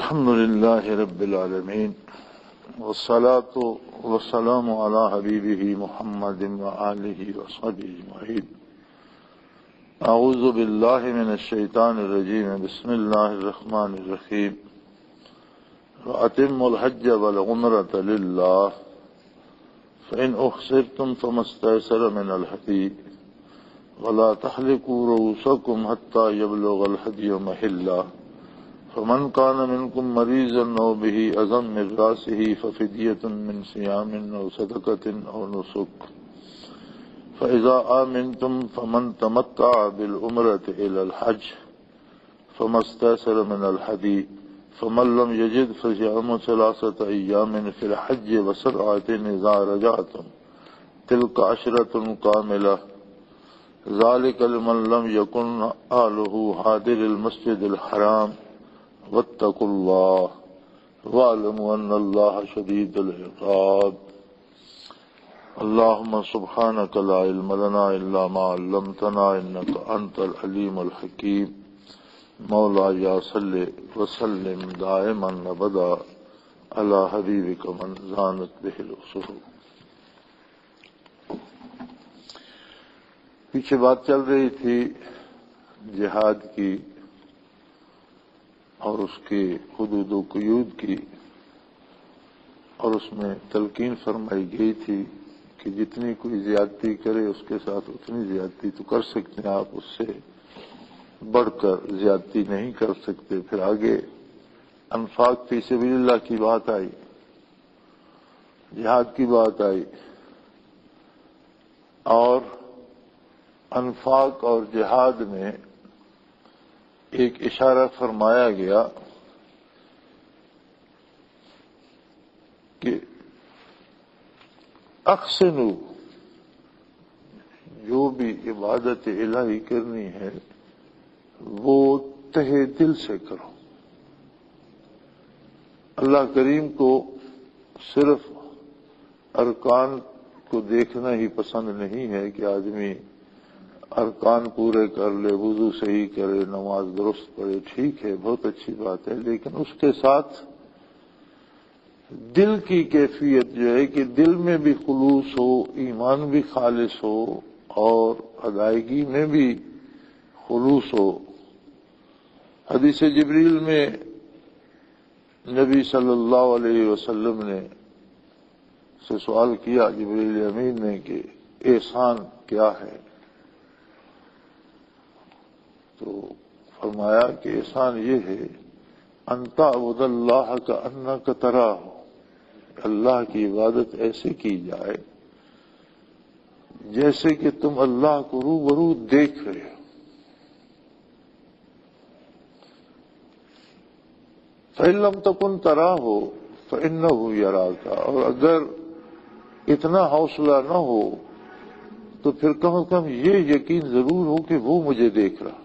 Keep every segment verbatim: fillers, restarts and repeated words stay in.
الحمد لله رب العالمين والصلاة والسلام على حبيبه محمد وآله وصحبه أجمعين. أعوذ بالله من الشيطان الرجيم. بسم الله الرحمن الرحيم. وأتموا الحج والعمرة لله فإن أحصرتم فما استيسر من الهدي ولا تحلقوا رؤوسكم حتى يبلغ الهدي محله فمن كان منكم مريضا أو به أذى من رأسه ففدية من صيام أو صدقة أو نسك فإذا آمنتم فمن تمتع بالعمرة إلى الحج فما استيسر من الهدي فمن لم يجد فصيام ثلاثة أيام في الحج وسبعة إذا رجعتم تلك عشرة كاملة ذلك لمن لم يكن أهله حاضر المسجد الحرام واتقوا الله واعلموا أن الله شديد العقاب. اللهم سبحانك لا علم لنا إلا ما علمتنا إنك أنت العليم الحكيم. مولاي صل وسلم دائما أبدا على حبيبك من زانت به الأصول. پیچھے بات چل رہی تھی جہاد کی اور اس کے حدود و قیود کی، اور اس میں تلقین فرمائی گئی تھی کہ جتنی کوئی زیادتی کرے اس کے ساتھ اتنی زیادتی تو کر سکتے ہیں آپ، اس سے بڑھ کر زیادتی نہیں کر سکتے. پھر آگے انفاق فی سبیل اللہ کی بات آئی، جہاد کی بات آئی، اور انفاق اور جہاد میں ایک اشارہ فرمایا گیا کہ احسنوا، جو بھی عبادت الہی کرنی ہے وہ تہہ دل سے کرو. اللہ کریم کو صرف ارکان کو دیکھنا ہی پسند نہیں ہے کہ آدمی ارکان پورے کر لے، وضو صحیح کرے، نماز درست پڑھے، ٹھیک ہے، بہت اچھی بات ہے، لیکن اس کے ساتھ دل کی کیفیت جو ہے کہ دل میں بھی خلوص ہو، ایمان بھی خالص ہو، اور ادائیگی میں بھی خلوص ہو. حدیث جبریل میں نبی صلی اللہ علیہ وسلم نے سے سوال کیا جبریل امین نے کہ احسان کیا ہے، تو فرمایا کہ احسان یہ ہے ان تعبد اللہ کأنک تراہ، اللہ کی عبادت ایسے کی جائے جیسے کہ تم اللہ کو روبرو دیکھ رہے ہو. فإن لم تکن تراہ فإنہ یراک، اور اگر اتنا حوصلہ نہ ہو تو پھر کم از کم یہ یقین ضرور ہو کہ وہ مجھے دیکھ رہا ہے.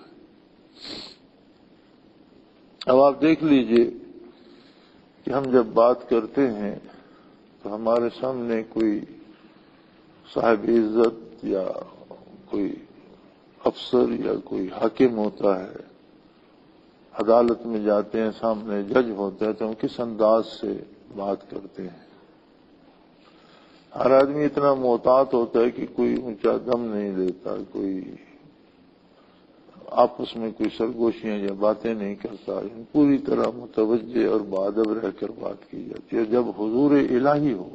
اب آپ دیکھ لیجئے کہ ہم جب بات کرتے ہیں تو ہمارے سامنے کوئی صاحب عزت یا کوئی افسر یا کوئی حاکم ہوتا ہے، عدالت میں جاتے ہیں، سامنے جج ہوتے ہیں، تو ہم کس انداز سے بات کرتے ہیں. ہر آدمی اتنا محتاط ہوتا ہے کہ کوئی اونچا دم نہیں دیتا، کوئی آپس میں کوئی سرگوشیاں یا باتیں نہیں کرتا، پوری طرح متوجہ اور بادب رہ کر بات کی جاتی ہے. جب حضور الہی ہو،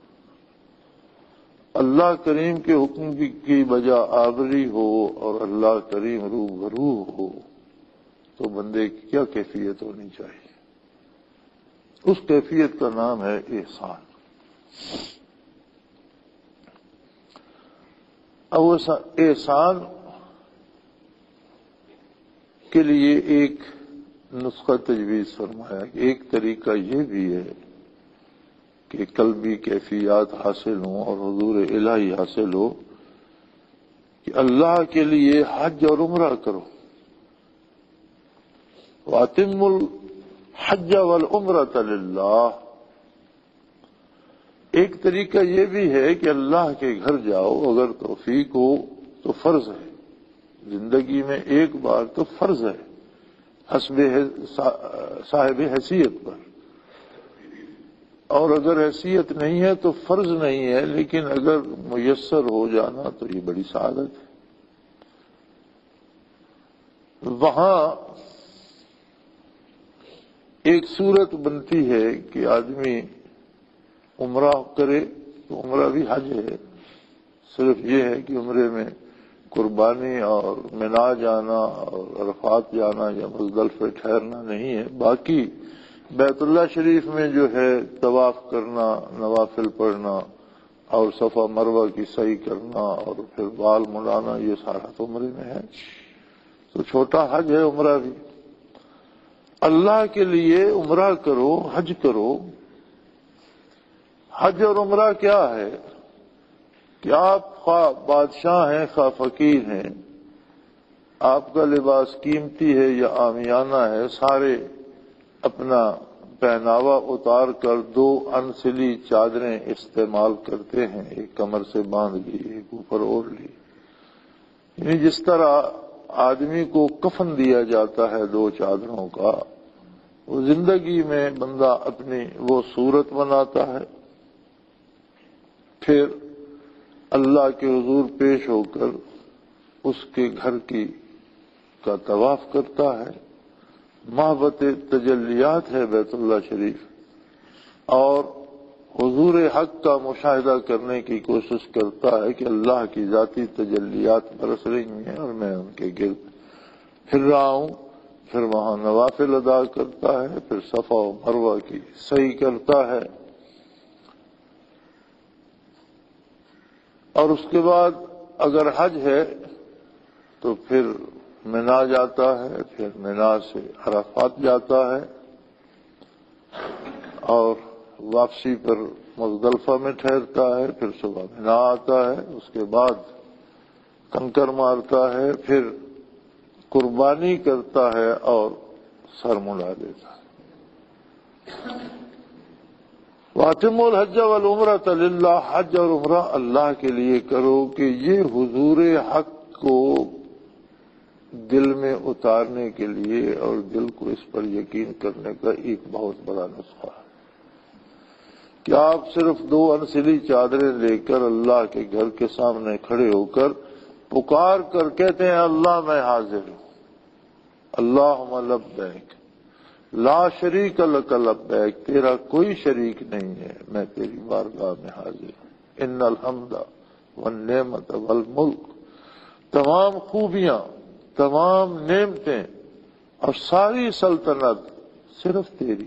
اللہ کریم کے حکم کی بجا آوری ہو اور اللہ کریم روبرو ہو تو بندے کی کیا کیفیت ہونی چاہیے؟ اس کیفیت کا نام ہے احسان. اب احسان کے لیے ایک نسخہ تجویز فرمایا کہ ایک طریقہ یہ بھی ہے کہ قلبی کیفیات حاصل ہوں اور حضور الہی حاصل ہو کہ اللہ کے لیے حج اور عمرہ کرو. وَأَتِمُّوا الْحَجَّ وَالْعُمْرَةَ لِلَّهِ. ایک طریقہ یہ بھی ہے کہ اللہ کے گھر جاؤ، اگر توفیق ہو تو فرض ہے، زندگی میں ایک بار تو فرض ہے، حسب صاحب حیثیت پر، اور اگر حیثیت نہیں ہے تو فرض نہیں ہے، لیکن اگر میسر ہو جانا تو یہ بڑی سعادت ہے۔ وہاں ایک صورت بنتی ہے کہ آدمی عمرہ کرے تو عمرہ بھی حج ہے، صرف یہ ہے کہ عمرے میں قربانی اور منا جانا اور عرفات جانا یا مزدلفہ ٹھہرنا نہیں ہے، باقی بیت اللہ شریف میں جو ہے طواف کرنا، نوافل پڑھنا اور صفا مروہ کی سعی کرنا اور پھر بال مڑانا، یہ سارا تو عمرے میں ہے، تو چھوٹا حج ہے عمرہ بھی۔ اللہ کے لیے عمرہ کرو، حج کرو۔ حج اور عمرہ کیا ہے کہ آپ خواہ بادشاہ ہیں خواہ فقیر ہیں، آپ کا لباس قیمتی ہے یا عامیانہ ہے، سارے اپنا پہناوا اتار کر دو انسلی چادریں استعمال کرتے ہیں، ایک کمر سے باندھ لی، ایک اوپر اوڑھ لی، یعنی جس طرح آدمی کو کفن دیا جاتا ہے دو چادروں کا، وہ زندگی میں بندہ اپنی وہ صورت بناتا ہے، پھر اللہ کے حضور پیش ہو کر اس کے گھر کی کا طواف کرتا ہے۔ محبت تجلیات ہے بیت اللہ شریف، اور حضور حق کا مشاہدہ کرنے کی کوشش کرتا ہے کہ اللہ کی ذاتی تجلیات برس رہی ہیں اور میں ان کے گرد پھر رہا ہوں۔ پھر وہاں نوافل ادا کرتا ہے، پھر صفا و مروہ کی سعی کرتا ہے، اور اس کے بعد اگر حج ہے تو پھر منا جاتا ہے، پھر منا سے عرفات جاتا ہے، اور واپسی پر مزدلفہ میں ٹھہرتا ہے، پھر صبح منا آتا ہے، اس کے بعد کنکر مارتا ہے، پھر قربانی کرتا ہے اور سر مڑا دیتا ہے۔ وَأَتِمُّوا الْحَجَّ وَالْعُمْرَةَ لِلَّهِ، حج اور عمرہ اللہ کے لیے کرو، کہ یہ حضور حق کو دل میں اتارنے کے لیے اور دل کو اس پر یقین کرنے کا ایک بہت بڑا نسخہ ہے کہ آپ صرف دو انسلی چادریں لے کر اللہ کے گھر کے سامنے کھڑے ہو کر پکار کر کہتے ہیں اللہ میں حاضر ہوں، اللہم لبیک لا شریک لک لبیک، تیرا کوئی شریک نہیں ہے، میں تیری بارگاہ میں حاضر ہوں۔ ان الحمد والنعمت والملک، تمام خوبیاں، تمام نعمتیں اور ساری سلطنت صرف تیری،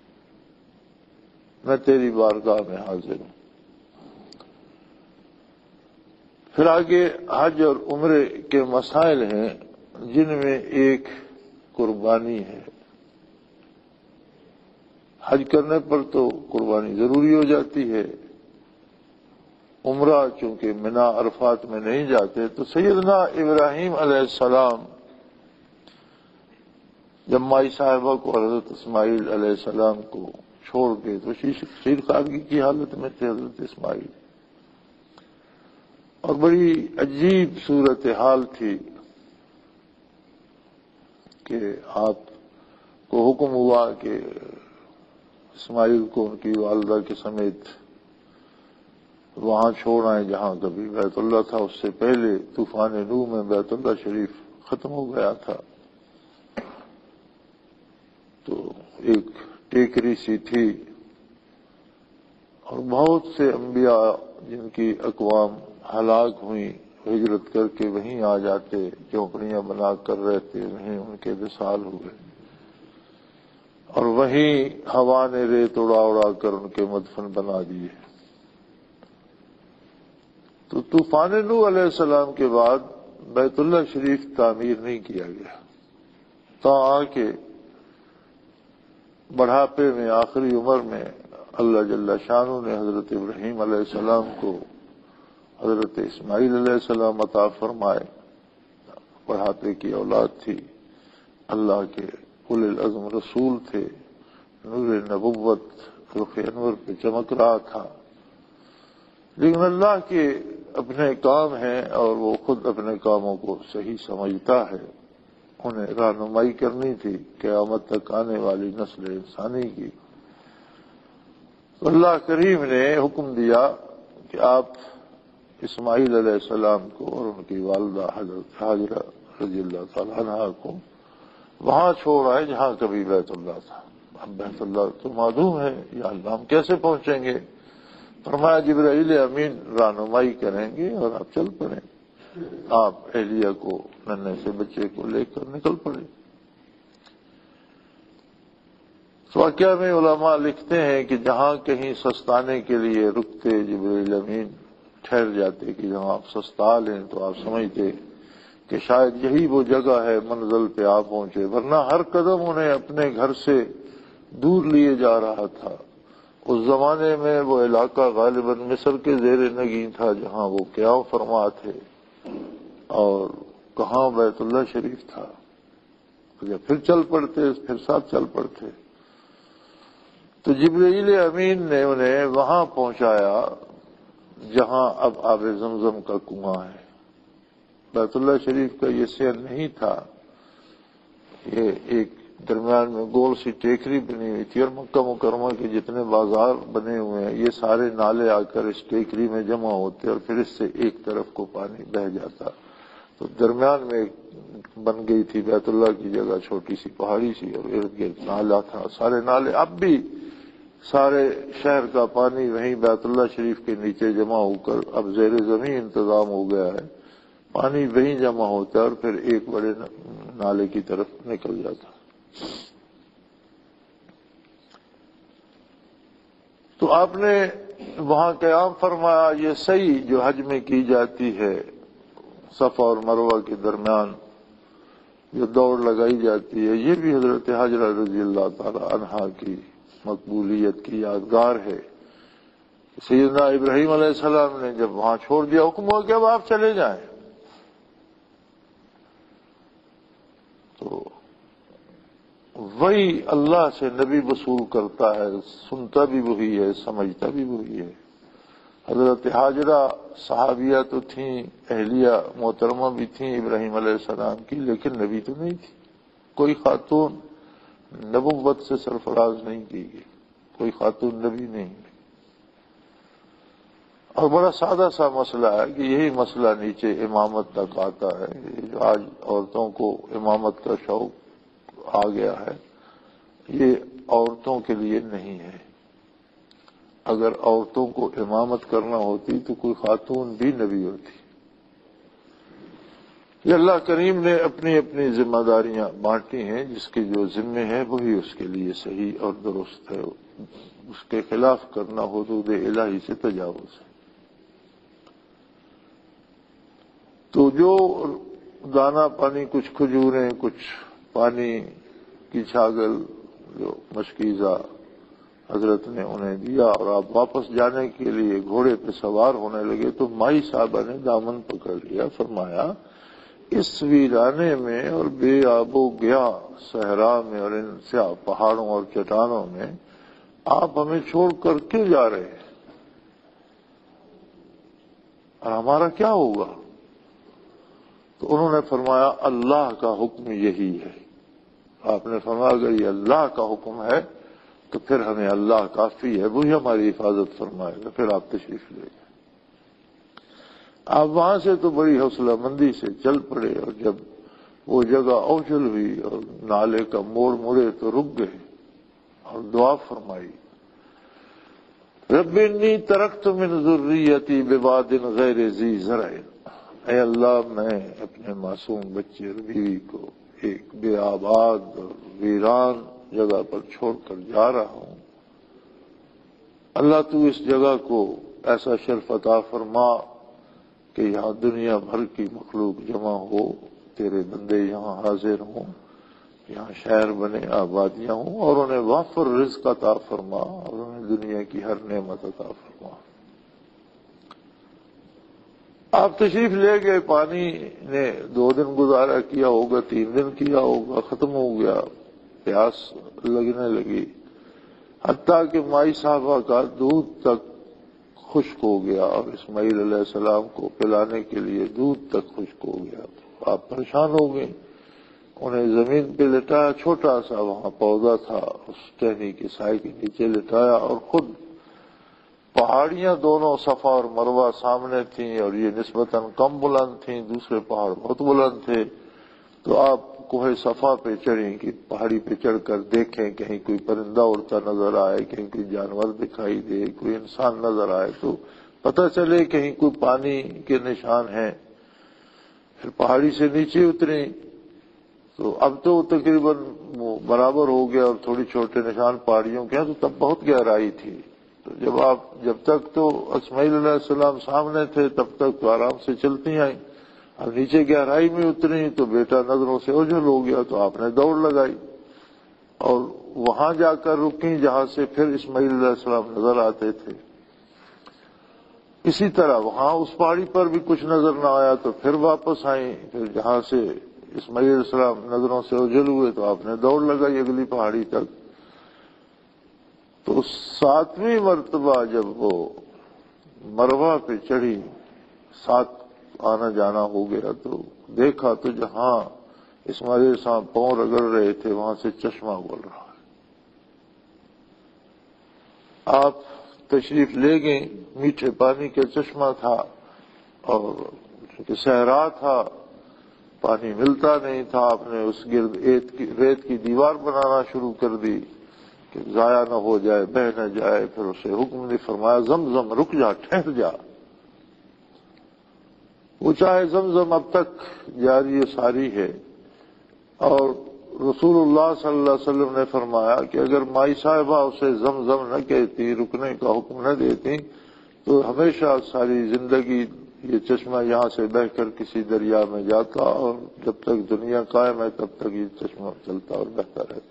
میں تیری بارگاہ میں حاضر ہوں۔ پھر آگے حج اور عمرے کے مسائل ہیں، جن میں ایک قربانی ہے۔ حج کرنے پر تو قربانی ضروری ہو جاتی ہے، عمرہ چونکہ منا عرفات میں نہیں جاتے، تو سیدنا ابراہیم علیہ السلام جب مائی صاحبہ کو حضرت اسماعیل علیہ السلام کو چھوڑ کے تو شیر خارگی کی حالت میں تھے حضرت اسماعیل، اور بڑی عجیب صورتحال تھی کہ آپ کو حکم ہوا کہ اسماعیل کو ان کی والدہ کے سمیت وہاں چھوڑ آئے جہاں کبھی بیت اللہ تھا، اس سے پہلے طوفان نوح میں بیت اللہ شریف ختم ہو گیا تھا، تو ایک ٹیکری سی تھی، اور بہت سے انبیاء جن کی اقوام ہلاک ہوئی ہجرت کر کے وہیں آ جاتے، جھونپڑیاں بنا کر رہتے، وہیں ان کے وصال ہوئے، اور وہیں ہوا نے ریت اڑا اڑا کر ان کے مدفن بنا دیے۔ تو طوفان نوح علیہ السلام کے بعد بیت اللہ شریف تعمیر نہیں کیا گیا، تا آ کے بڑھاپے میں آخری عمر میں اللہ جل شانہ نے حضرت ابراہیم علیہ السلام کو حضرت اسماعیل علیہ السلام عطا فرمائے، بڑھاپے کی اولاد تھی، اللہ کے اولی العزم رسول تھے، نور نبوت رخ انور پہ چمک رہا تھا، لیکن اللہ کے اپنے کام ہیں اور وہ خود اپنے کاموں کو صحیح سمجھتا ہے، انہیں رہنمائی کرنی تھی قیامت تک آنے والی نسل انسانی کی۔ اللہ کریم نے حکم دیا کہ آپ اسماعیل علیہ السلام کو اور ان کی والدہ حضرت حاجرہ رضی اللہ تعالی عنہا کو وہاں چھوڑ آئے جہاں کبھی بیت اللہ تھا۔ اب بیت اللہ تو معلوم ہے، یا اللہ ہم کیسے پہنچیں گے؟ فرمایا جبرائیل امین رہنمائی کریں گے اور آپ چل پڑیں۔ آپ اہلیہ کو، ننھے سے بچے کو لے کر نکل پڑے۔ واقعہ میں علماء لکھتے ہیں کہ جہاں کہیں سستانے کے لیے رکتے جبرائیل امین ٹھہر جاتے کہ جہاں آپ سستا لیں، تو آپ سمجھتے کہ شاید یہی وہ جگہ ہے منزل پہ آپ پہنچے، ورنہ ہر قدم انہیں اپنے گھر سے دور لیے جا رہا تھا۔ اس زمانے میں وہ علاقہ غالباً مصر کے زیر نگین تھا جہاں وہ قیام فرما تھے، اور کہاں بیت اللہ شریف تھا۔ جب پھر چل پڑتے، پھر ساتھ چل پڑتے، تو جبرائیل امین نے انہیں وہاں پہنچایا جہاں اب آب زمزم کا کنواں ہے۔ بیت اللہ شریف کا یہ سیر نہیں تھا، یہ ایک درمیان میں گول سی ٹیکری بنی ہوئی تھی، اور مکہ مکرمہ کے جتنے بازار بنے ہوئے ہیں یہ سارے نالے آ کر اس ٹیکری میں جمع ہوتے، اور پھر اس سے ایک طرف کو پانی بہہ جاتا۔ تو درمیان میں ایک بن گئی تھی بیت اللہ کی جگہ، چھوٹی سی پہاڑی سی، اور ارد گرد نالا تھا۔ سارے نالے اب بھی سارے شہر کا پانی وہیں بیت اللہ شریف کے نیچے جمع ہو کر اب زیر زمین انتظام ہو گیا ہے، پانی وہیں جمع ہوتا ہے اور پھر ایک بڑے نالے کی طرف نکل جاتا۔ تو آپ نے وہاں قیام فرمایا۔ یہ سعی جو حج میں کی جاتی ہے، صفا اور مروہ کے درمیان جو دوڑ لگائی جاتی ہے، یہ بھی حضرت حاجرہ رضی اللہ تعالی عنہا کی مقبولیت کی یادگار ہے۔ سیدنا ابراہیم علیہ السلام نے جب وہاں چھوڑ دیا، حکم ہوا کہ اب آپ چلے جائیں، تو وہی اللہ سے نبی وصول کرتا ہے، سنتا بھی وہی ہے، سمجھتا بھی وہی ہے۔ حضرت حاجرہ صحابیہ تو تھیں، اہلیہ محترمہ بھی تھیں ابراہیم علیہ السلام کی، لیکن نبی تو نہیں تھی۔ کوئی خاتون نبوت سے سرفراز نہیں کی گئی، کوئی خاتون نبی نہیں۔ اور بڑا سادہ سا مسئلہ ہے کہ یہی مسئلہ نیچے امامت تک آتا ہے۔ جو آج عورتوں کو امامت کا شوق آ گیا ہے، یہ عورتوں کے لیے نہیں ہے۔ اگر عورتوں کو امامت کرنا ہوتی تو کوئی خاتون بھی نبی ہوتی۔ یہ اللہ کریم نے اپنی اپنی ذمہ داریاں بانٹی ہیں، جس کے جو ذمے ہیں وہی اس کے لیے صحیح اور درست ہے۔ اس کے خلاف کرنا حدود الہی سے تجاوز ہے۔ تو جو دانا پانی، کچھ کھجوریں، کچھ پانی کی چھاگل، جو مشکیزہ حضرت نے انہیں دیا، اور آپ واپس جانے کے لیے گھوڑے پہ سوار ہونے لگے، تو مائی صاحبہ نے دامن پکڑ لیا، فرمایا اس ویرانے میں اور بے آب و گیا صحرا میں اور ان سیاہ پہاڑوں اور چٹانوں میں آپ ہمیں چھوڑ کر کیوں جا رہے ہیں، اور ہمارا کیا ہوگا؟ تو انہوں نے فرمایا اللہ کا حکم یہی ہے۔ آپ نے فرمایا اگر یہ اللہ کا حکم ہے تو پھر ہمیں اللہ کافی ہے، وہی ہماری حفاظت فرمائے گا، پھر آپ تشریف لے گئے۔ آپ وہاں سے تو بڑی حوصلہ مندی سے چل پڑے، اور جب وہ جگہ اوچل ہوئی اور نالے کا موڑ مڑے تو رک گئے اور دعا فرمائی، رب انی ترکت من ذریتی بواد غیر ذی زرع، اے اللہ میں اپنے معصوم بچے اور بیوی کو ایک بے آباد اور ویران جگہ پر چھوڑ کر جا رہا ہوں، اللہ تو اس جگہ کو ایسا شرف عطا فرما کہ یہاں دنیا بھر کی مخلوق جمع ہو، تیرے بندے یہاں حاضر ہوں، یہاں شہر بنے، آبادیاں ہوں، اور انہیں وافر رزق عطا فرما، اور انہیں دنیا کی ہر نعمت عطا فرما۔ آپ تشریف لے گئے، پانی نے دو دن گزارا کیا ہوگا، تین دن کیا ہوگا، ختم ہو گیا، پیاس لگنے لگی، حتیٰ کہ مائی صاحبہ کا دودھ تک خشک ہو گیا، اور اسماعیل علیہ السلام کو پلانے کے لیے دودھ تک خشک ہو گیا۔ تو آپ پریشان ہو گئے انہیں زمین پہ لٹایا، چھوٹا سا وہاں پودا تھا، اس ٹہنی کی سائے کے نیچے لٹایا، اور خود پہاڑیاں دونوں صفا اور مروہ سامنے تھیں، اور یہ نسبتاً کم بلند تھیں، دوسرے پہاڑ بہت بلند تھے۔ تو آپ کوہ صفا پہ چڑھیں کہ پہاڑی پہ چڑھ کر دیکھیں کہیں کوئی پرندہ اڑتا نظر آئے، کہیں کوئی جانور دکھائی دے، کوئی انسان نظر آئے تو پتہ چلے کہیں کوئی پانی کے نشان ہیں۔ پھر پہاڑی سے نیچے اتریں تو اب تو تقریباً برابر ہو گیا اور تھوڑی چھوٹے نشان پہاڑیوں کے ہیں، تو تب بہت گہرائی تھی۔ تو جب آپ جب تک تو اسماعیل علیہ السلام سامنے تھے تب تک تو آرام سے چلتی آئیں، اب نیچے گہرائی میں اتری تو بیٹا نظروں سے اوجھل ہو گیا، تو آپ نے دوڑ لگائی اور وہاں جا کر رکی جہاں سے پھر اسماعیل علیہ السلام نظر آتے تھے۔ اسی طرح وہاں اس پہاڑی پر بھی کچھ نظر نہ آیا تو پھر واپس آئیں، پھر جہاں سے اسماعیل علیہ السلام نظروں سے اوجھل ہوئے تو آپ نے دوڑ لگائی اگلی پہاڑی تک۔ تو ساتویں مرتبہ جب وہ مروہ پہ چڑھی، ساتھ آنا جانا ہو گیا، تو دیکھا تو جہاں اسماعیل علیہ السلام پاؤں رگڑ رہے تھے وہاں سے چشمہ بول رہا ہے۔ آپ تشریف لے گئے، میٹھے پانی کا چشمہ تھا اور چونکہ صحرا تھا، پانی ملتا نہیں تھا، آپ نے اس گرد ریت کی دیوار بنانا شروع کر دی کہ ضائع نہ ہو جائے، بہہ نہ جائے۔ پھر اسے حکم نے فرمایا زمزم رک جا، ٹھہر جا۔ وہ چاہے زمزم اب تک جاری و ساری ہے، اور رسول اللہ صلی اللہ علیہ وسلم نے فرمایا کہ اگر مائی صاحبہ اسے زمزم نہ کہتی، رکنے کا حکم نہ دیتی، تو ہمیشہ ساری زندگی یہ چشمہ یہاں سے بہہ کر کسی دریا میں جاتا، اور جب تک دنیا قائم ہے تب تک یہ چشمہ چلتا اور بہتا رہتا۔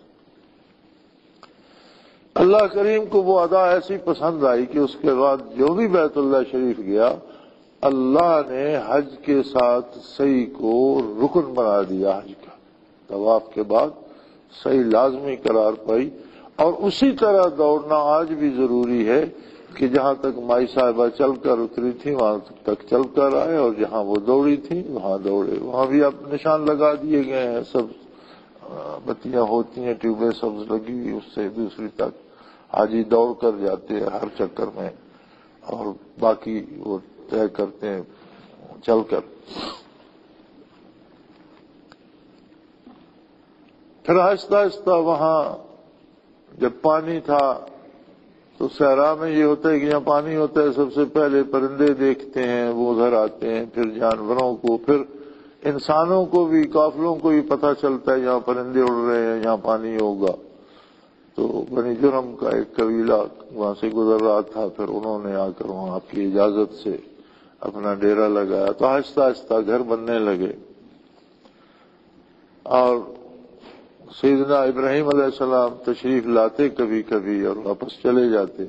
اللہ کریم کو وہ ادا ایسی پسند آئی کہ اس کے بعد جو بھی بیت اللہ شریف گیا، اللہ نے حج کے ساتھ سعی کو رکن بنا دیا۔ حج کا طواف کے بعد سعی لازمی قرار پائی، اور اسی طرح دوڑنا آج بھی ضروری ہے کہ جہاں تک مائی صاحبہ چل کر اتری تھی وہاں تک چل کر آئے، اور جہاں وہ دوڑی تھی وہاں دوڑے۔ وہاں بھی اب نشان لگا دیے گئے ہیں، سب بتیاں ہوتی ہیں، ٹیوبیں سبز لگی ہوئی، اس سے دوسری تک حاجی دوڑ کر جاتے ہیں ہر چکر میں، اور باقی وہ طے کرتے ہیں چل کر۔ پھر آہستہ آہستہ وہاں جب پانی تھا تو صحرا میں یہ ہوتا ہے کہ یہاں پانی ہوتا ہے، سب سے پہلے پرندے دیکھتے ہیں، وہ ادھر آتے ہیں، پھر جانوروں کو، پھر انسانوں کو بھی، قافلوں کو بھی پتہ چلتا ہے یہاں پرندے اڑ رہے ہیں، یہاں پانی ہوگا۔ تو بنی جرم کا ایک قبیلہ وہاں سے گزر رہا تھا، پھر انہوں نے آ کر وہاں آپ کی اجازت سے اپنا ڈیرا لگایا، تو آہستہ آہستہ گھر بننے لگے۔ اور سیدنا ابراہیم علیہ السلام تشریف لاتے کبھی کبھی اور واپس چلے جاتے،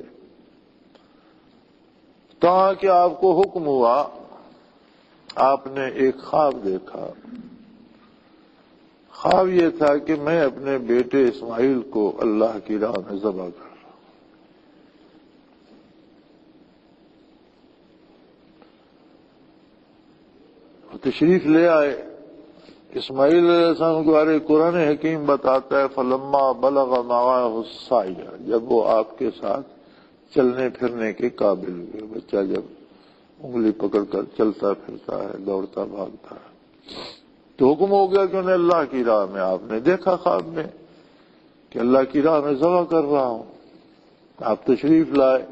کہا کہ آپ کو حکم ہوا، آپ نے ایک خواب دیکھا۔ خواب یہ تھا کہ میں اپنے بیٹے اسماعیل کو اللہ کی راہ میں ذبح کر رہا ہوں۔ تشریف لے آئے اسماعیل علیہ السلام کے بارے قرآن حکیم بتاتا ہے فلما بلغ معہ السعی، جب وہ آپ کے ساتھ چلنے پھرنے کے قابل ہوئے، بچہ جب انگلی پکڑ کر چلتا پھرتا ہے، دوڑتا بھاگتا ہے، تو حکم ہو گیا کہ انہیں اللہ کی راہ میں، آپ نے دیکھا خواب میں کہ اللہ کی راہ میں ذبح کر رہا ہوں۔ آپ تشریف لائے،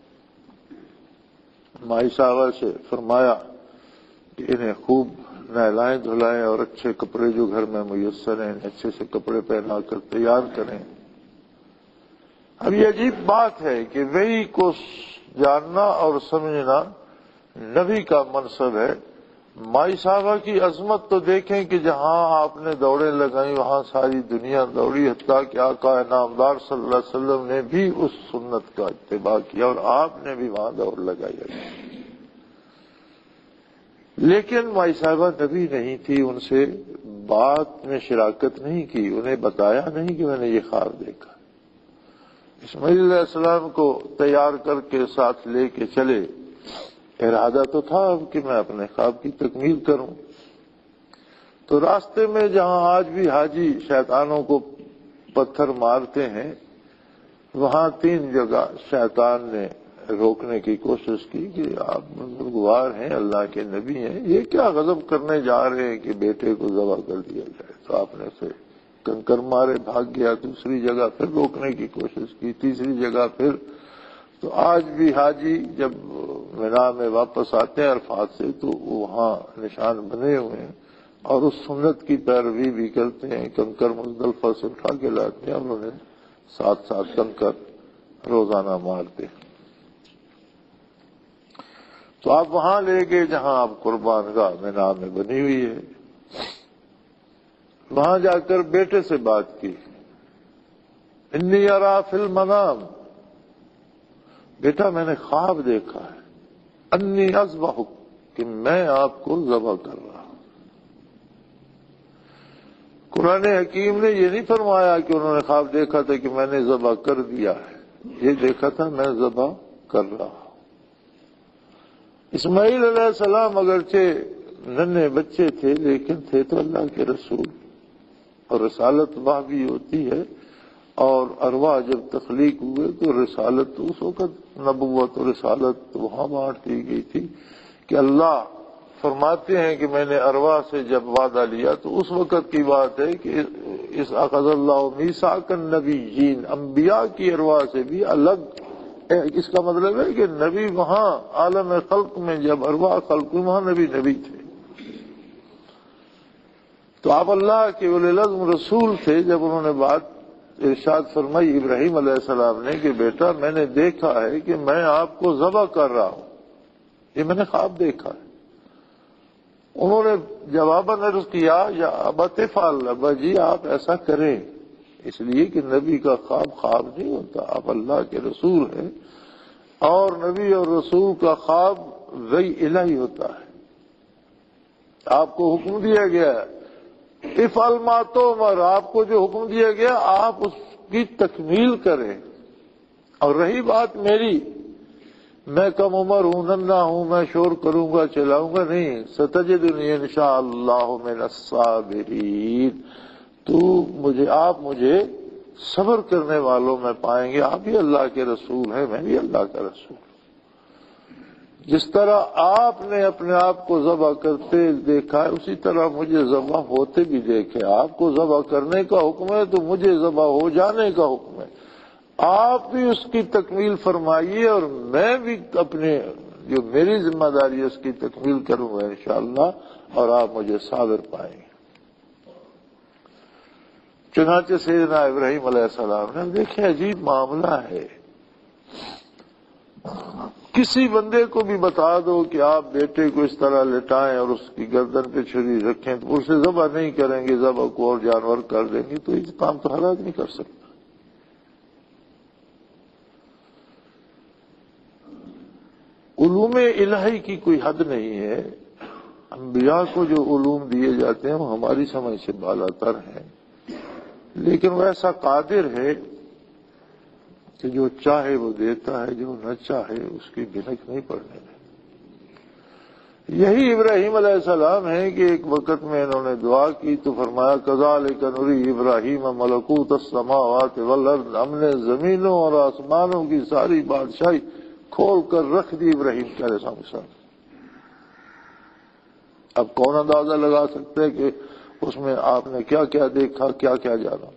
مائی صاحبہ سے فرمایا کہ انہیں خوب نہلائیں دھلائیں اور اچھے کپڑے جو گھر میں میسر ہیں اچھے سے کپڑے پہنا کر تیار کریں۔ اب یہ عجیب بات ہے کہ وحی کو جاننا اور سمجھنا نبی کا منصب ہے۔ مائی صاحبہ کی عظمت تو دیکھیں کہ جہاں آپ نے دوڑیں لگائیں وہاں ساری دنیا دوڑی، حتیٰ کہ آقا نامدار صلی اللہ علیہ وسلم نے بھی اس سنت کا اتباع کیا اور آپ نے بھی وہاں دوڑ لگائی۔ لیکن مائی صاحبہ نبی نہیں تھی، ان سے بات میں شراکت نہیں کی، انہیں بتایا نہیں کہ میں نے یہ خواب دیکھا۔ اسماعیل علیہ السلام کو تیار کر کے ساتھ لے کے چلے، ارادہ تو تھا کہ میں اپنے خواب کی تکمیل کروں۔ تو راستے میں جہاں آج بھی حاجی شیطانوں کو پتھر مارتے ہیں، وہاں تین جگہ شیطان نے روکنے کی کوشش کی کہ آپ بزرگوار ہیں، اللہ کے نبی ہیں، یہ کیا غضب کرنے جا رہے ہیں کہ بیٹے کو ذبح کر دیا جائے۔ تو آپ نے اسے کنکر مارے بھاگ گیا۔ دوسری جگہ پھر روکنے کی کوشش کی، تیسری جگہ پھر۔ تو آج بھی حاجی جب مینا میں واپس آتے ہیں عرفات سے تو وہاں نشان بنے ہوئے ہیں اور اس سنت کی پیروی بھی کرتے ہیں، کنکر مزدلفہ سے اٹھا کے لاتے ہیں اور انہیں ساتھ ساتھ کنکر روزانہ مارتے ہیں۔ تو آپ وہاں لے گئے جہاں آپ قربان گاہ مینا میں بنی ہوئی ہے، وہاں جا کر بیٹے سے بات کی، انی ارا فی المنام، بیٹا میں نے خواب دیکھا ہے، انی اذبحک، کہ میں آپ کو ذبح کر رہا ہوں۔ قرآن حکیم نے یہ نہیں فرمایا کہ انہوں نے خواب دیکھا تھا کہ میں نے ذبح کر دیا ہے، یہ دیکھا تھا میں ذبح کر رہا ہوں۔ اسماعیل علیہ السلام اگرچہ ننھے بچے تھے لیکن تھے تو اللہ کے رسول، اور رسالت وہاں بھی ہوتی ہے، اور ارواح جب تخلیق ہوئے تو رسالت تو اس وقت نبوت اور رسالت وہاں بانٹ دی گئی تھی کہ اللہ فرماتے ہیں کہ میں نے ارواح سے جب وعدہ لیا تو اس وقت کی بات ہے کہ اس اخذ اللہ میثاق النبیین، انبیاء کی ارواح سے بھی الگ۔ اس کا مطلب ہے کہ نبی وہاں عالم خلق میں جب ارواح خلق میں وہاں نبی نبی تھے۔ تو آپ اللہ کے اولی العزم رسول تھے۔ جب انہوں نے بات ارشاد فرمائی ابراہیم علیہ السلام نے کہ بیٹا میں نے دیکھا ہے کہ میں آپ کو ذبح کر رہا ہوں، یہ میں نے خواب دیکھا ہے۔ انہوں نے جواباً عرض کیا یا ابت افعل، ابا جی آپ ایسا کریں، اس لیے کہ نبی کا خواب خواب نہیں ہوتا، آپ اللہ کے رسول ہیں، اور نبی اور رسول کا خواب وحی الہی ہوتا ہے۔ آپ کو حکم دیا گیا ہے افعل ما تؤمر، آپ کو جو حکم دیا گیا آپ اس کی تکمیل کریں۔ اور رہی بات میری، میں کم عمر ہوں، ننھا ہوں، میں شور کروں گا چلاؤں گا نہیں، ستجدنی انشاءاللہ من الصابرین، تو مجھے آپ مجھے صبر کرنے والوں میں پائیں گے۔ آپ بھی اللہ کے رسول ہیں، میں بھی اللہ کا رسول ہوں۔ جس طرح آپ نے اپنے آپ کو ذبح کرتے دیکھا ہے اسی طرح مجھے ذبح ہوتے بھی دیکھے۔ آپ کو ذبح کرنے کا حکم ہے تو مجھے ذبح ہو جانے کا حکم ہے، آپ بھی اس کی تکمیل فرمائیے اور میں بھی اپنے جو میری ذمہ داری ہے اس کی تکمیل کروں گا انشاءاللہ، اور آپ مجھے صابر پائیں گے۔ چنانچہ سیدنا ابراہیم علیہ السلام نے دیکھے عجیب معاملہ ہے، کسی بندے کو بھی بتا دو کہ آپ بیٹے کو اس طرح لٹائیں اور اس کی گردن پہ چھری رکھیں تو اسے ذبح نہیں کریں گے، ذبح کو اور جانور کر دیں گے، تو یہ کام تو ہر آدمی کر سکتا۔ علوم الہی کی کوئی حد نہیں ہے، انبیاء کو جو علوم دیے جاتے ہیں وہ ہماری سمجھ سے بالاتر ہیں، لیکن وہ ایسا قادر ہے کہ جو چاہے وہ دیتا ہے، جو نہ چاہے اس کی بھنک نہیں پڑنے دے۔ یہی ابراہیم علیہ السلام ہے کہ ایک وقت میں انہوں نے دعا کی تو فرمایا کذالک نری ابراہیم ملکوت السماوات والارض، ہم نے زمینوں اور آسمانوں کی ساری بادشاہی کھول کر رکھ دی ابراہیم کے علیہ السلام۔ اب کون اندازہ لگا سکتے ہے کہ اس میں آپ نے کیا کیا دیکھا، کیا کیا جانا۔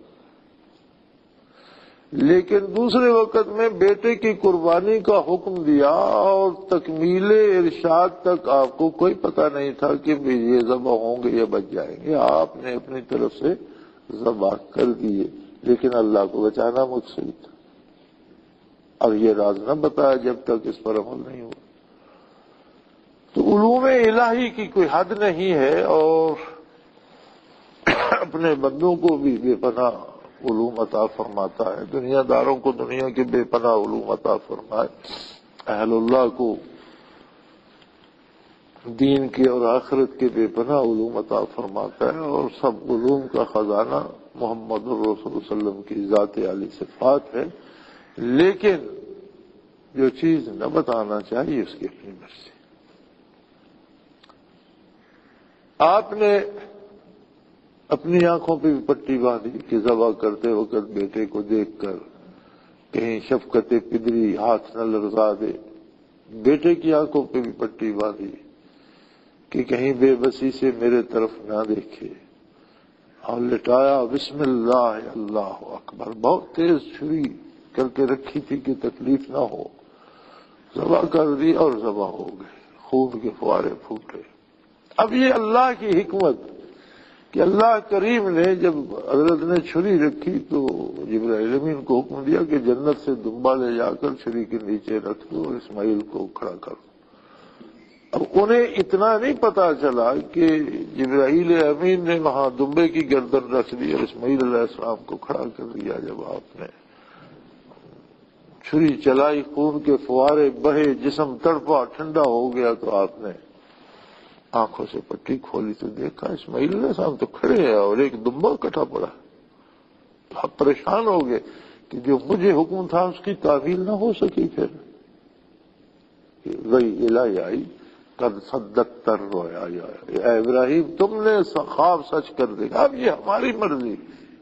لیکن دوسرے وقت میں بیٹے کی قربانی کا حکم دیا اور تکمیل ارشاد تک آپ کو کوئی پتہ نہیں تھا کہ یہ ذبح ہوں گے یا بچ جائیں گے، آپ نے اپنی طرف سے ذبح کر دیے، لیکن اللہ کو بچانا مقصود تھا، اور یہ راز نہ بتایا جب تک اس پر عمل نہیں ہوا۔ تو علوم الہی کی کوئی حد نہیں ہے، اور اپنے بندوں کو بھی بے پناہ علوم عطا فرماتا ہے، دنیا داروں کو دنیا کے بے پناہ علوم عطا فرمائے، اہل اللہ کو دین کے اور آخرت کے بے پناہ علوم عطا فرماتا ہے، اور سب علوم کا خزانہ محمد الرسول صلی اللہ علیہ وسلم کی ذات عالی صفات ہے، لیکن جو چیز نہ بتانا چاہیے اس کی اپنی مرضی۔ آپ نے اپنی آنکھوں پہ بھی پٹی باندھی کہ ذبح کرتے وقت بیٹے کو دیکھ کر کہیں شفقت پدری ہاتھ نہ لرزا دے، بیٹے کی آنکھوں پہ بھی پٹی باندھی کہ کہیں بے بسی سے میرے طرف نہ دیکھے، اور لٹایا بسم اللہ اللہ اکبر، بہت تیز چھری کر کے رکھی تھی کہ تکلیف نہ ہو، ذبح کر دی اور ذبح ہو گئے، خون کے فوارے پھوٹے۔ اب یہ اللہ کی حکمت کہ اللہ کریم نے جب حضرت نے چھری رکھی تو جبرائیل امین کو حکم دیا کہ جنت سے دمبا لے جا کر چھری کے نیچے رکھ دو اور اسماعیل کو کھڑا کر دو۔ اب انہیں اتنا نہیں پتا چلا کہ جبرائیل امین نے وہاں دمبے کی گردن رکھ دی اور اسماعیل علیہ السلام کو کھڑا کر دیا۔ جب آپ نے چھری چلائی، خون کے فوارے بہے، جسم تڑپا ٹھنڈا ہو گیا، تو آپ نے آنکھوں سے پٹی کھولی تو دیکھا اسماعیل علیہ السلام تو کھڑے ہیں اور ایک دمبا کٹا پڑا۔ تو آپ پریشان ہو گئے کہ جو مجھے حکم تھا اس کی تعویل نہ ہو سکی۔ پھر وہی الہی آئی، قد صدقت الرؤیا، اے ابراہیم تم نے خواب سچ کر دیا، اب یہ ہماری مرضی۔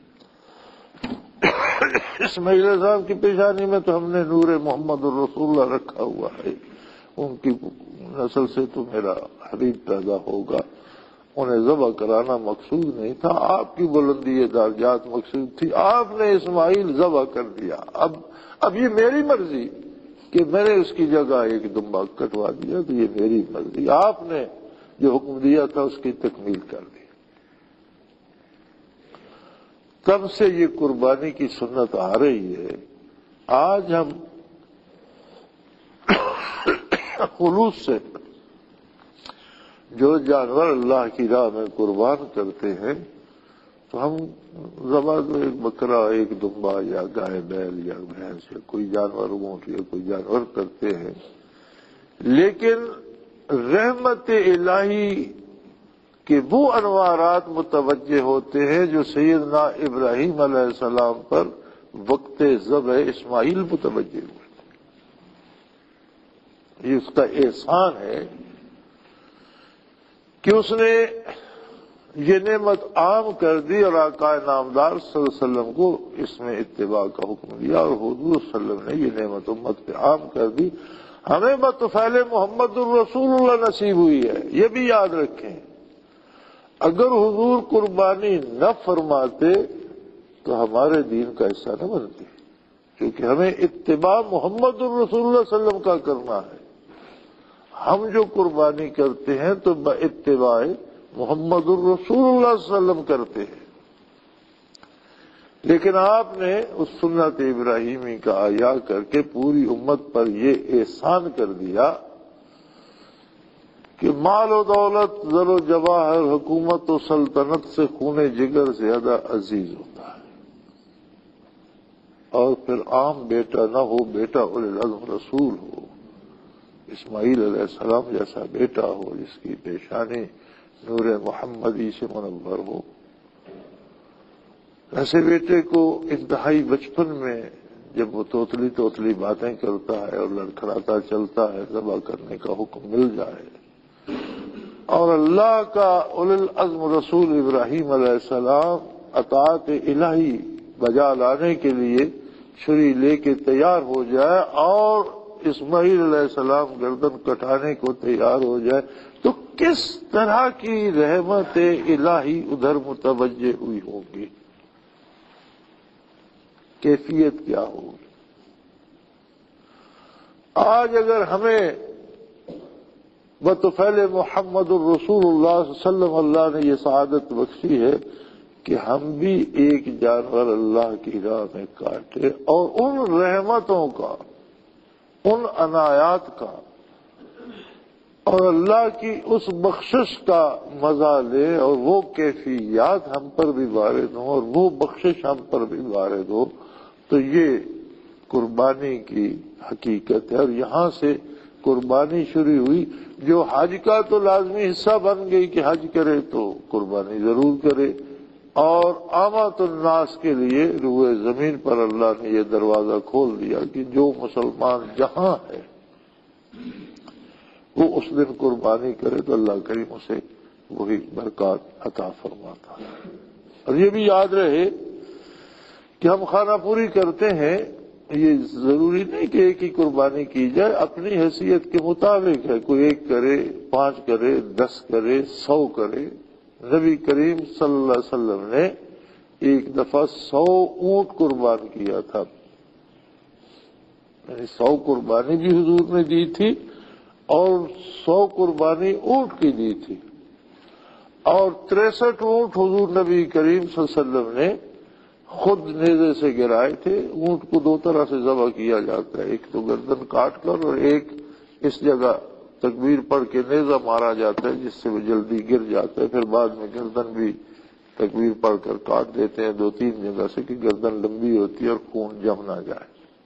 اسماعیل علیہ السلام کی پیشانی میں تو ہم نے نور محمد الرسول اللہ رکھا ہوا ہے، ان کی نسل سے تو میرا حبیب پیدا ہوگا۔ انہیں ذبح کرانا مقصود نہیں تھا، آپ کی بلندی درجات مقصود تھی، آپ نے اسماعیل ذبح کر دیا۔ اب اب یہ میری مرضی کہ میں نے اس کی جگہ ایک دمبا کٹوا دیا، تو یہ میری مرضی، آپ نے جو حکم دیا تھا اس کی تکمیل کر دی۔ تب سے یہ قربانی کی سنت آ رہی ہے۔ آج ہم خلوص سے جو جانور اللہ کی راہ میں قربان کرتے ہیں تو ہم ذبح تو ایک بکرا، ایک دمبا یا گائے بیل یا بھینس یا کوئی جانور، اونٹ یا کوئی جانور کرتے ہیں، لیکن رحمت الہی کہ وہ انوارات متوجہ ہوتے ہیں جو سیدنا ابراہیم علیہ السلام پر وقت ذبح اسماعیل متوجہ ہوئے۔ یہ اس کا احسان ہے کہ اس نے یہ نعمت عام کر دی اور آقا نامدار صلی اللہ علیہ وسلم کو اس میں اتباع کا حکم دیا، اور حضور صلی اللہ علیہ وسلم نے یہ نعمت امت پہ عام کر دی۔ ہمیں بطفیل محمد الرسول اللہ نصیب ہوئی ہے، یہ بھی یاد رکھیں۔ اگر حضور قربانی نہ فرماتے تو ہمارے دین کا حصہ نہ بنتی، کیونکہ ہمیں اتباع محمد الرسول اللہ صلی اللہ علیہ وسلم کا کرنا ہے۔ ہم جو قربانی کرتے ہیں تو باتباع محمد الرسول اللہ صلی اللہ علیہ وسلم کرتے ہیں، لیکن آپ نے اس سنت ابراہیمی کا احیاء کر کے پوری امت پر یہ احسان کر دیا کہ مال و دولت، زر و جواہر، حکومت و سلطنت سے خون جگر زیادہ عزیز ہوتا ہے، اور پھر عام بیٹا نہ ہو، بیٹا اولی العزم رسول ہو، اسماعیل علیہ السلام جیسا بیٹا ہو جس کی پیشانی نور محمدی سے منور ہو۔ ایسے بیٹے کو انتہائی بچپن میں جب وہ توتلی توتلی باتیں کرتا ہے اور لڑکھڑاتا چلتا ہے، ذبح کرنے کا حکم مل جائے، اور اللہ کا اولی العزم رسول ابراہیم علیہ السلام اطاعت الہی بجا لانے کے لیے چھری لے کے تیار ہو جائے اور اسماعیل علیہ السلام گردن کٹانے کو تیار ہو جائے، تو کس طرح کی رحمت الہی ادھر متوجہ ہوئی ہوگی، کیفیت کیا ہوگی۔ آج اگر ہمیں بطفیل محمد الرسول اللہ صلی اللہ علیہ وسلم اللہ نے یہ سعادت بخشی ہے کہ ہم بھی ایک جانور اللہ کی راہ میں کاٹے اور ان رحمتوں کا، ان عنایات کا اور اللہ کی اس بخشش کا مزہ لے، اور وہ کیفیات ہم پر بھی وارد ہوں اور وہ بخشش ہم پر بھی وارد ہو، تو یہ قربانی کی حقیقت ہے۔ اور یہاں سے قربانی شروع ہوئی، جو حج کا تو لازمی حصہ بن گئی کہ حج کرے تو قربانی ضرور کرے، اور عامت الناس کے لیے روئے زمین پر اللہ نے یہ دروازہ کھول دیا کہ جو مسلمان جہاں ہے وہ اس دن قربانی کرے تو اللہ کریم اسے وہی برکات عطا فرماتا ہے۔ اور یہ بھی یاد رہے کہ ہم خانہ پوری کرتے ہیں، یہ ضروری نہیں کہ ایک ہی قربانی کی جائے، اپنی حیثیت کے مطابق ہے، کوئی ایک کرے، پانچ کرے، دس کرے، سو کرے۔ نبی کریم صلی اللہ علیہ وسلم نے ایک دفعہ سو اونٹ قربان کیا تھا، یعنی سو قربانی بھی حضور نے دی تھی اور سو قربانی اونٹ کی دی تھی، اور تریسٹھ اونٹ حضور نبی کریم صلی اللہ علیہ وسلم نے خود نیزے سے گرائے تھے۔ اونٹ کو دو طرح سے ذبح کیا جاتا ہے، ایک تو گردن کاٹ کر، اور ایک اس جگہ تکبیر پڑھ کے نیزہ مارا جاتا ہے جس سے وہ جلدی گر جاتا ہے، پھر بعد میں گردن بھی تکبیر پڑھ کر کاٹ دیتے ہیں دو تین جگہ سے کہ گردن لمبی ہوتی ہے اور خون جم نہ جائے۔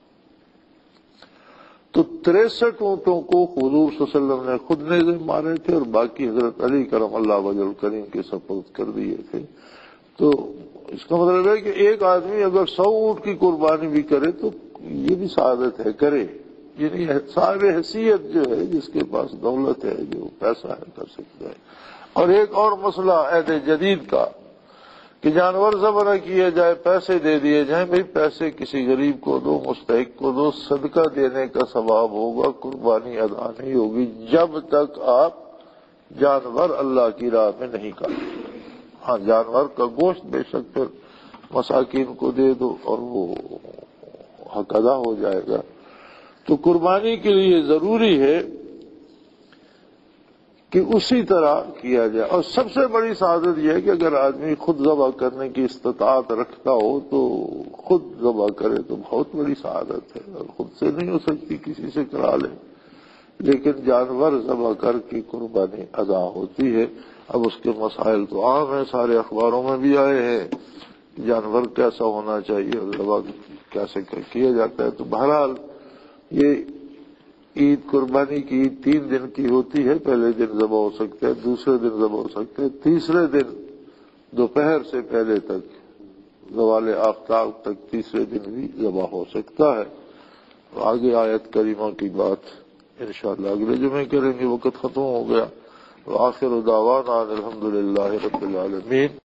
تو تریسٹھ اونٹوں کو حضور صلی اللہ علیہ وسلم نے خود نیزے مارے تھے اور باقی حضرت علی کرم اللہ وجہ کریم کے سپرد کر دیے تھے۔ تو اس کا مطلب ہے کہ ایک آدمی اگر سو اونٹ کی قربانی بھی کرے تو یہ بھی سعادت ہے، کرے، یعنی صاحب حیثیت جو ہے، جس کے پاس دولت ہے، جو پیسہ ہے، کر سکتا ہے۔ اور ایک اور مسئلہ عہد جدید کا کہ جانور ذبح نہ کیے جائے، پیسے دے دیے جائیں، بھئی پیسے کسی غریب کو دو، مستحق کو دو، صدقہ دینے کا ثواب ہوگا، قربانی ادا نہیں ہوگی جب تک آپ جانور اللہ کی راہ میں نہیں کاٹیں۔ ہاں جانور کا گوشت بے شک پھر مساکین کو دے دو اور وہ حق ادا ہو جائے گا۔ تو قربانی کے لیے ضروری ہے کہ اسی طرح کیا جائے، اور سب سے بڑی سعادت یہ ہے کہ اگر آدمی خود ذبح کرنے کی استطاعت رکھتا ہو تو خود ذبح کرے تو بہت بڑی سعادت ہے، اور خود سے نہیں ہو سکتی کسی سے کرا لے، لیکن جانور ذبح کر کے قربانی ادا ہوتی ہے۔ اب اس کے مسائل تو عام ہیں، سارے اخباروں میں بھی آئے ہیں، جانور کیسا ہونا چاہیے اور ذبح کیسے کیا جاتا ہے۔ تو بہرحال یہ عید قربانی کی عید تین دن کی ہوتی ہے، پہلے دن ذبح ہو سکتا ہے، دوسرے دن ذبح ہو سکتے ہے، تیسرے دن دوپہر سے پہلے تک، زوال آفتاب تک تیسرے دن بھی ذبح ہو سکتا ہے۔ آگے آیت کریمہ کی بات انشاءاللہ اگلے جمعے کریں گے، وقت ختم ہو گیا۔ وآخر دعوانا الحمدللہ رب العالمین۔